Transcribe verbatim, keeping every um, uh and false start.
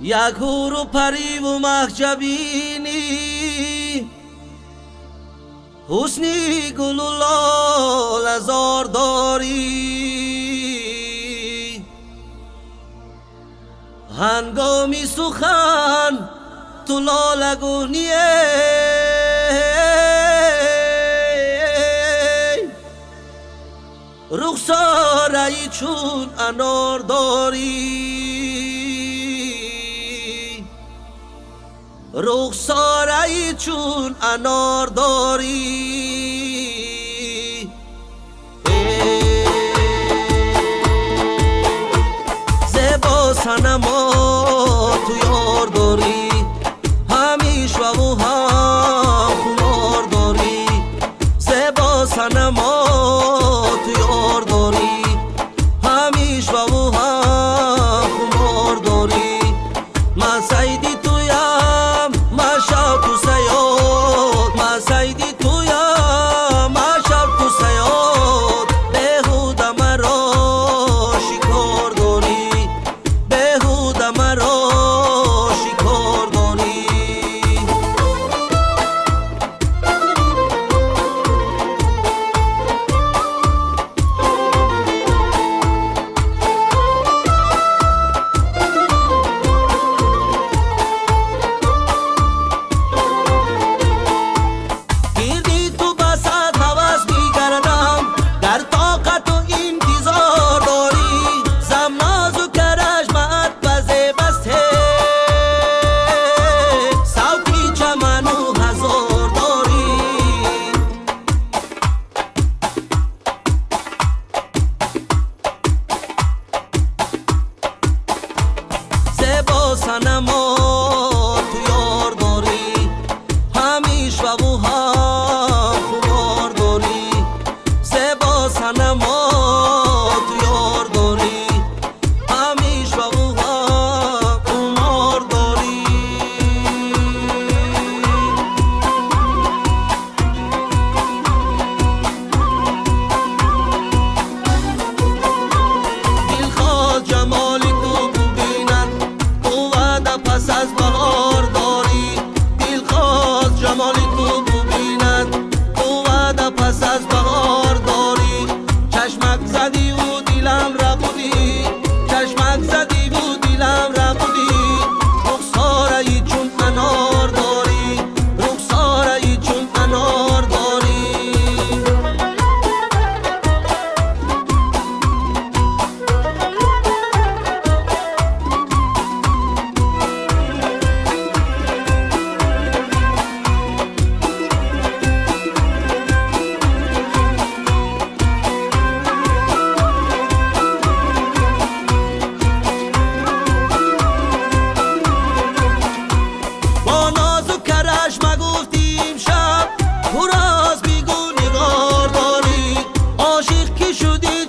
یک هور و پری و مخجبینی، حسنی گل و لال ازار داری. هنگامی سخن تو لالگونیه، رخساره‌ای چون انار داری. رخساره‌ای چون انار داری. زیبا صنما تو یار داری، همیش و او هم خمار داری. زیبا صنما تو یار داری، همیش و او هم خمار داری. من سیدی تویم، من شب تو سیاد. من سیدی تویم، من شب تو سیاد. بهوده مرا شکار داری، بهوده مرا شکار داری. صنما تو یار داری، همیش و او هم خمار داری. زیبا صنما تو یار داری، همیش و او هم خمار داری. دلخواه جمالی تو ببینن، پس از بهار داری. دلخواست جمالی تو ببیند، تو وعده پس از بهار داری. چشمک زدی و دلم رقودی، چشمک زدی و دلم رقودی. رخساره‌ای چون انار داری، رخساره‌ای چون انار داری. مگفتیم شب تو راز بیگو نگار داری. عاشق کی شدی